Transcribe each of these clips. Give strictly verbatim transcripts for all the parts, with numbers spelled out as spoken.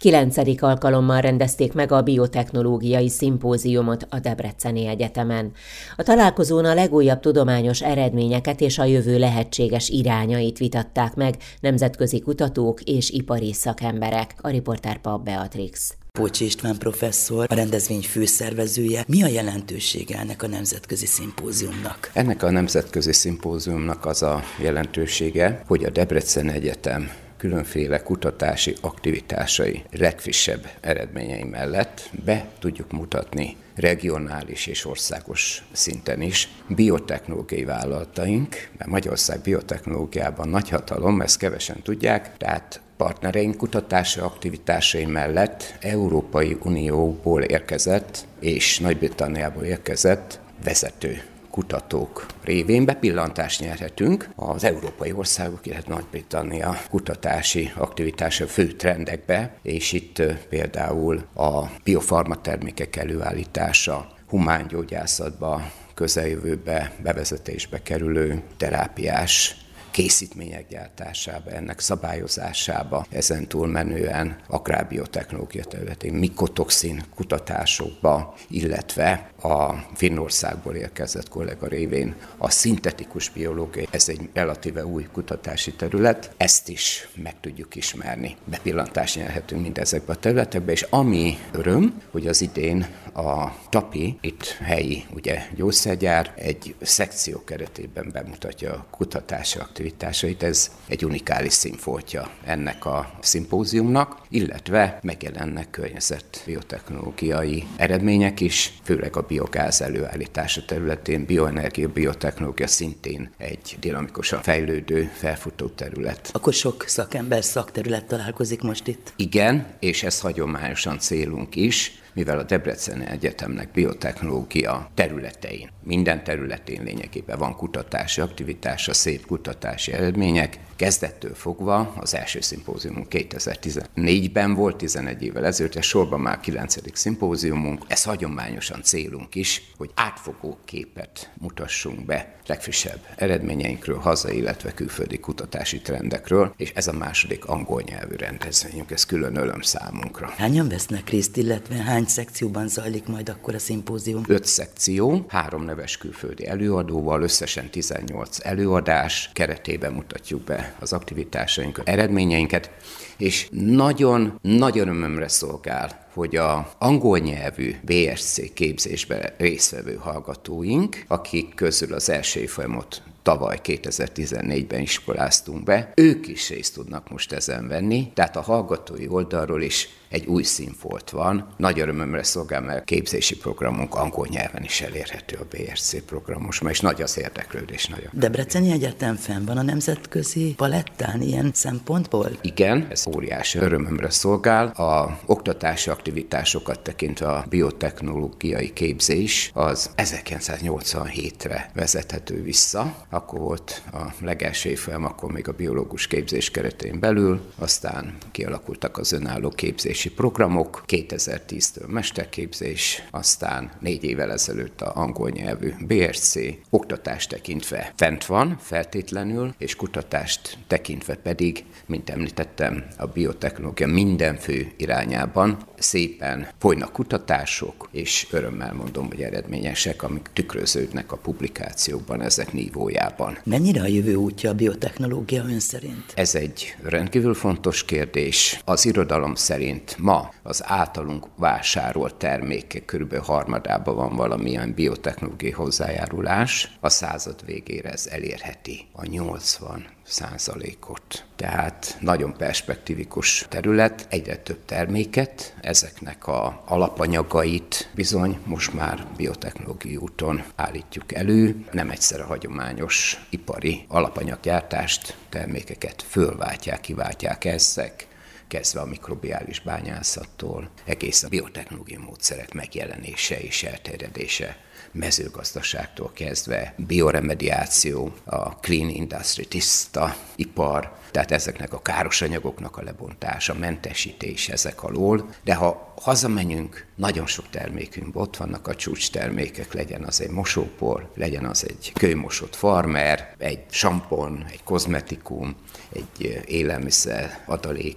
Kilencedik alkalommal rendezték meg a biotechnológiai szimpóziumot a Debreceni Egyetemen. A találkozón a legújabb tudományos eredményeket és a jövő lehetséges irányait vitatták meg nemzetközi kutatók és ipari szakemberek. A riporter Papp Beatrix. Pócsi István professzor, a rendezvény főszervezője. Mi a jelentősége ennek a nemzetközi szimpóziumnak? Ennek a nemzetközi szimpóziumnak az a jelentősége, hogy a Debreceni Egyetem különféle kutatási aktivitásai legfrissebb eredményei mellett be tudjuk mutatni regionális és országos szinten is biotechnológiai vállalataink, mert Magyarország biotechnológiában nagyhatalom, ezt kevesen tudják, tehát partnereink kutatási aktivitásai mellett Európai Unióból érkezett és Nagy-Britanniából érkezett vezető kutatók révén bepillantást nyerhetünk az európai országok, illetve Nagy-Britannia kutatási aktivitása fő trendekbe, és itt például a biofarma termékek előállítása, humángyógyászatba, közeljövőbe bevezetésbe kerülő terápiás készítmények gyártásába, ennek szabályozásába, ezen túlmenően agrárbiotechnológia területén, mikotoxin kutatásokba, illetve a Finnországból érkezett kollega révén a szintetikus biológia, ez egy relatíve új kutatási terület, ezt is meg tudjuk ismerni. Bepillantást nyerhetünk mindezekbe a területekbe, és ami öröm, hogy az idén a TAPI, itt helyi ugye, gyógyszergyár, egy szekció keretében bemutatja a kutatási aktivitásait, ez egy unikális színfoltja ennek a szimpóziumnak, illetve megjelennek környezet-biotechnológiai eredmények is, főleg a biogáz előállítása területén, bioenergia, biotechnológia szintén egy dinamikusan fejlődő, felfutó terület. Akkor sok szakember, szakterület találkozik most itt? Igen, és ez hagyományosan célunk is, mivel a Debreceni Egyetemnek biotechnológia területein, minden területén lényegében van kutatási aktivitása, szép kutatási eredmények. Kezdettől fogva az első szimpóziumunk kétezer-tizennégyben volt, tizenegy évvel ezelőtt, és sorban már kilencedik szimpóziumunk. Ez hagyományosan célunk is, hogy átfogó képet mutassunk be legfrissebb eredményeinkről, hazai, illetve külföldi kutatási trendekről, és ez a második angol nyelvű rendezvényünk, ez külön öröm számunkra. Hányan vesznek részt, illetve hány szekcióban zajlik majd akkor a szimpózium? Öt szekció, három neves külföldi előadóval, összesen tizennyolc előadás keretében mutatjuk be az aktivitásaink, eredményeinket, és nagyon-nagyon örömömre szolgál, hogy az angol nyelvű bé es cé képzésben résztvevő hallgatóink, akik közül az első évfolyamot tavaly kétezer-tizennégyben iskoláztunk be, ők is részt tudnak most ezen venni, tehát a hallgatói oldalról is egy új színfolt van. Nagy örömömre szolgál, mert a képzési programunk angol nyelven is elérhető a bé es cé program most már, és nagy az érdeklődés. Nagyon. Debreceni Egyetem fenn van a nemzetközi palettán ilyen szempontból? Igen, ez óriási örömömre szolgál. A oktatási aktivitásokat tekintve a biotechnológiai képzés az ezerkilencszáznyolcvanhétre vezethető vissza. Akkor volt a legelső évfolyam, akkor még a biológus képzés keretén belül, aztán kialakultak az önálló képzési programok, kétezer-tíztől mesterképzés, aztán négy évvel ezelőtt a angol nyelvű bé es cé, oktatást tekintve fent van feltétlenül, és kutatást tekintve pedig, mint említettem, a biotechnológia minden fő irányában szépen folynak kutatások, és örömmel mondom, hogy eredményesek, amik tükröződnek a publikációkban, ezek nívójában. Mennyire a jövő útja a biotechnológia ön szerint? Ez egy rendkívül fontos kérdés. Az irodalom szerint ma az általunk vásárolt termékek körülbelül harmadában van valamilyen biotechnológiai hozzájárulás. A század végére ez elérheti a nyolcvan százalékot. Tehát nagyon perspektívikus terület, egyre több terméket, ezeknek a alapanyagait bizony most már biotechnológiai úton állítjuk elő. Nem egyszer a hagyományos ipari alapanyaggyártást, termékeket fölváltják, kiváltják ezek, kezdve a mikrobiális bányászattól, egész a biotechnológiai módszerek megjelenése és elterjedése, mezőgazdaságtól kezdve bioremediáció, a clean industry, tiszta ipar, tehát ezeknek a káros anyagoknak a lebontása, mentesítés ezek alól, de ha hazamenjünk, nagyon sok termékünk ott vannak a csúcs termékek, legyen az egy mosópor, legyen az egy kőmosott farmer, egy sampon, egy kozmetikum, egy élelmiszer adalék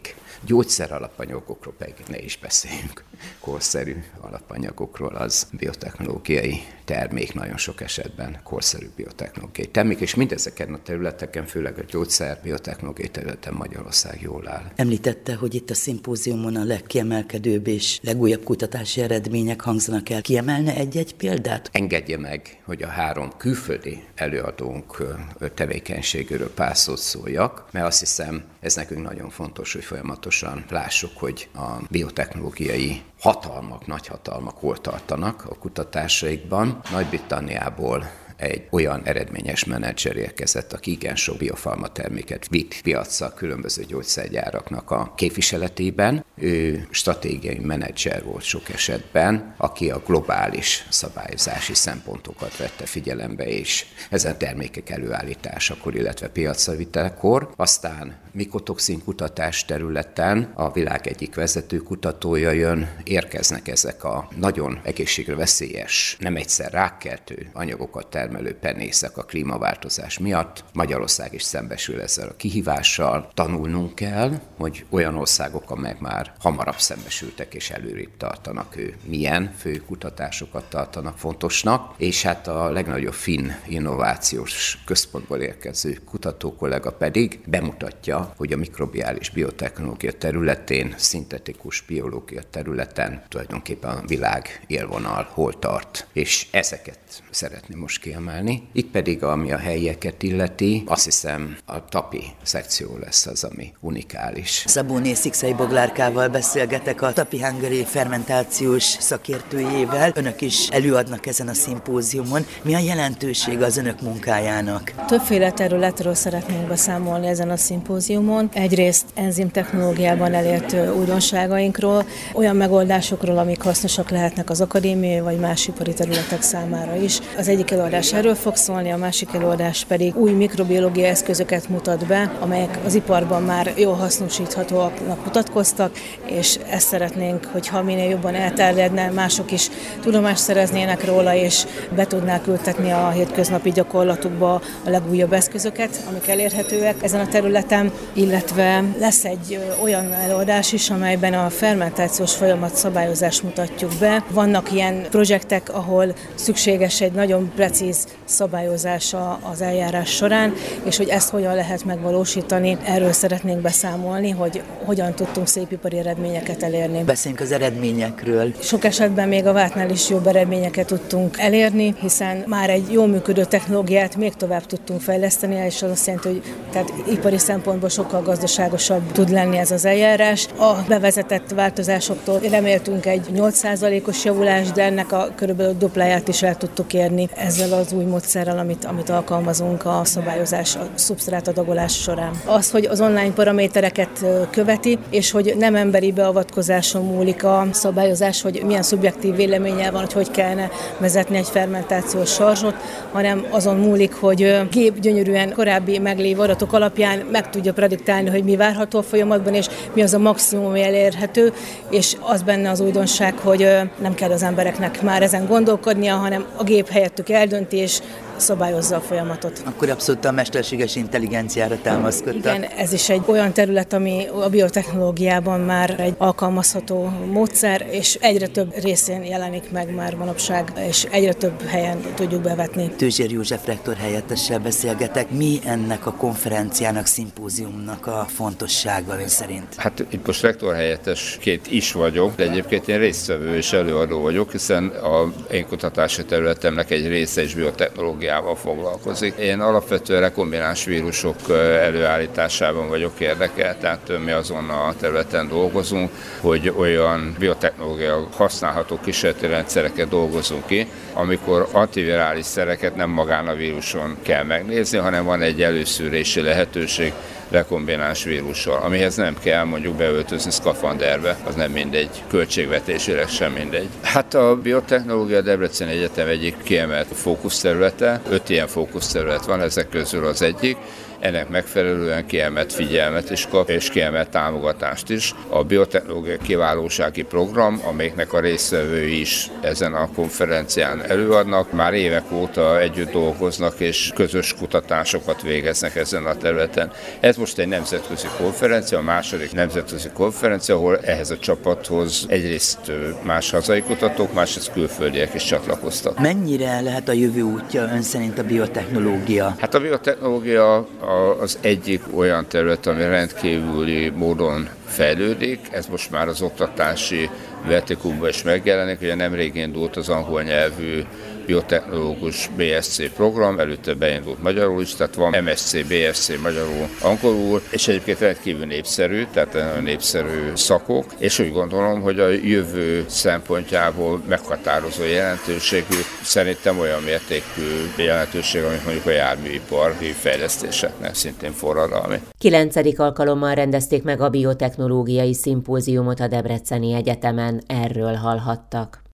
Gyógyszer alapanyagokról pedig ne is beszéljünk. Korszerű alapanyagokról, az biotechnológiai termék, nagyon sok esetben korszerű biotechnológiai termék, és mindezeken a területeken, főleg a gyógyszer biotechnológiai területen Magyarország jól áll. Említette, hogy itt a szimpóziumon a legkiemelkedőbb és legújabb kutatási eredmények hangzanak el. Kiemelne egy-egy példát? Engedje meg, hogy a három külföldi előadónk tevékenységéről pár szót szóljak, mert azt hiszem, ez nekünk nagyon fontos, hogy folyamatosan lássuk, hogy a biotechnológiai hatalmak, nagyhatalmak hol tartanak a kutatásaikban. Nagy-Britanniából egy olyan eredményes menedzser érkezett, aki igen sok biofarma terméket vitt piacra különböző gyógyszergyáraknak a képviseletében. Ő stratégiai menedzser volt sok esetben, aki a globális szabályozási szempontokat vette figyelembe, és ezen termékek előállításakor, illetve piacra vitelekor. Aztán mikotoxin kutatás területen a világ egyik vezető kutatója jön, érkeznek ezek a nagyon egészségre veszélyes, nem egyszer rákkeltő anyagokat termelő penészek a klímaváltozás miatt. Magyarország is szembesül ezzel a kihívással. Tanulnunk kell, hogy olyan országok, amelyek már hamarabb szembesültek és előrébb tartanak, ő milyen fő kutatásokat tartanak fontosnak, és hát a legnagyobb finn innovációs központból érkező kutatókollega pedig bemutatja, hogy a mikrobiális biotechnológia területén, szintetikus biológia területen tulajdonképpen a világ élvonal hol tart, és ezeket szeretném most kiemelni. Itt pedig, ami a helyieket illeti, azt hiszem a TAPI szekció lesz az, ami unikális. Szabóné Szikszai Boglárkával beszélgetek, a TAPI Hungary fermentációs szakértőjével. Önök is előadnak ezen a szimpóziumon. Mi a jelentősége az önök munkájának? Többféle területről szeretnénk beszámolni ezen a szimpóziumon. Egyrészt enzimtechnológiában elért újdonságainkról, olyan megoldásokról, amik hasznosak lehetnek az akadémiai vagy más ipari területek számára is. Az egyik előadás erről fog szólni, a másik előadás pedig új mikrobiológiai eszközöket mutat be, amelyek az iparban már jól hasznosíthatóaknak mutatkoztak, és ezt szeretnénk, hogyha minél jobban elterjedne, mások is tudomást szereznének róla, és be tudnák ültetni a hétköznapi gyakorlatukba a legújabb eszközöket, amik elérhetőek ezen a területen, illetve lesz egy olyan előadás is, amelyben a fermentációs folyamat szabályozást mutatjuk be. Vannak ilyen projektek, ahol szükséges egy nagyon precíz szabályozása az eljárás során, és hogy ezt hogyan lehet megvalósítani, erről szeretnénk beszámolni, hogy hogyan tudtunk szép ipari eredményeket elérni. Beszéljünk az eredményekről. Sok esetben még a vártnál is jobb eredményeket tudtunk elérni, hiszen már egy jól működő technológiát még tovább tudtunk fejleszteni, és az azt jelenti, hogy tehát ipari szempontból sokkal gazdaságosabb tud lenni ez az eljárás. A bevezetett változásoktól reméltünk egy nyolc százalékos javulást, de ennek a körülbelül dupláját is el tudtuk érni ezzel az új módszerrel, amit, amit alkalmazunk a szabályozás, a szubsztrát adagolás során. Az, hogy az online paramétereket követi, és hogy nem emberi beavatkozáson múlik a szabályozás, hogy milyen szubjektív véleménnyel van, hogy hogy kellene vezetni egy fermentációs sarzsot, hanem azon múlik, hogy gép gyönyörűen korábbi meglévő adatok alapján meg tudja prediktálni, hogy mi várható a folyamatban, és mi az a maximum elérhető, és az benne az újdonság, hogy nem kell az embereknek már ezen gondolkodnia, hanem a gép helyettük eldönti, és szabályozza a folyamatot. Akkor abszolút a mesterséges intelligenciára támaszkodtak. Igen, ez is egy olyan terület, ami a biotechnológiában már egy alkalmazható módszer, és egyre több részén jelenik meg már manapság, és egyre több helyen tudjuk bevetni. Tőzsér József rektor helyettessel beszélgetek. Mi ennek a konferenciának, szimpóziumnak a fontossága ön szerint? Hát itt most rektor helyettesként is vagyok, de egyébként én résztvevő és előadó vagyok, hiszen a én kutatási területemnek egy része is biotechnológia foglalkozik. Én alapvetően rekombináns vírusok előállításában vagyok érdekelt, tehát mi azon a területen dolgozunk, hogy olyan biotechnológia használható kísérleti rendszereket dolgozunk ki, amikor antivirális szereket nem magán a víruson kell megnézni, hanem van egy előszűrési lehetőség rekombináns vírussal, amihez nem kell mondjuk beöltözni szkafanderbe, az nem mindegy, költségvetésileg sem mindegy. Hát a biotechnológia Debreceni Egyetem egyik kiemelt fókuszterülete, öt ilyen fókuszterület van, ezek közül az egyik. ennek megfelelően kiemelt figyelmet is kap, és kiemelt támogatást is. A biotechnológiai kiválósági program, amelynek a résztvevői is ezen a konferencián előadnak, már évek óta együtt dolgoznak, és közös kutatásokat végeznek ezen a területen. Ez most egy nemzetközi konferencia, a második nemzetközi konferencia, ahol ehhez a csapathoz egyrészt más hazai kutatók, másrészt külföldiek is csatlakoztak. Mennyire lehet a jövő útja ön szerint a biotechnológia? Hát a biotechnológia az egyik olyan terület, ami rendkívüli módon fejlődik. Ez most már az oktatási vertikumban is megjelenik. Ugye nemrég indult az angol nyelvű biotechnológus bé es cé program, előtte beindult magyarul is, tehát van em es cé, bé es cé magyarul, angolul, és egyébként rendkívül népszerű, tehát nagyon népszerű szakok, és úgy gondolom, hogy a jövő szempontjából meghatározó jelentőségű, szerintem olyan mértékű jelentőség, amit mondjuk a járműipari fejlesztéseknek szintén forradalmi. Kilencedik alkalommal rendezték meg a biotechnológiai szimpóziumot a Debreceni Egyetemen, erről hallhattak.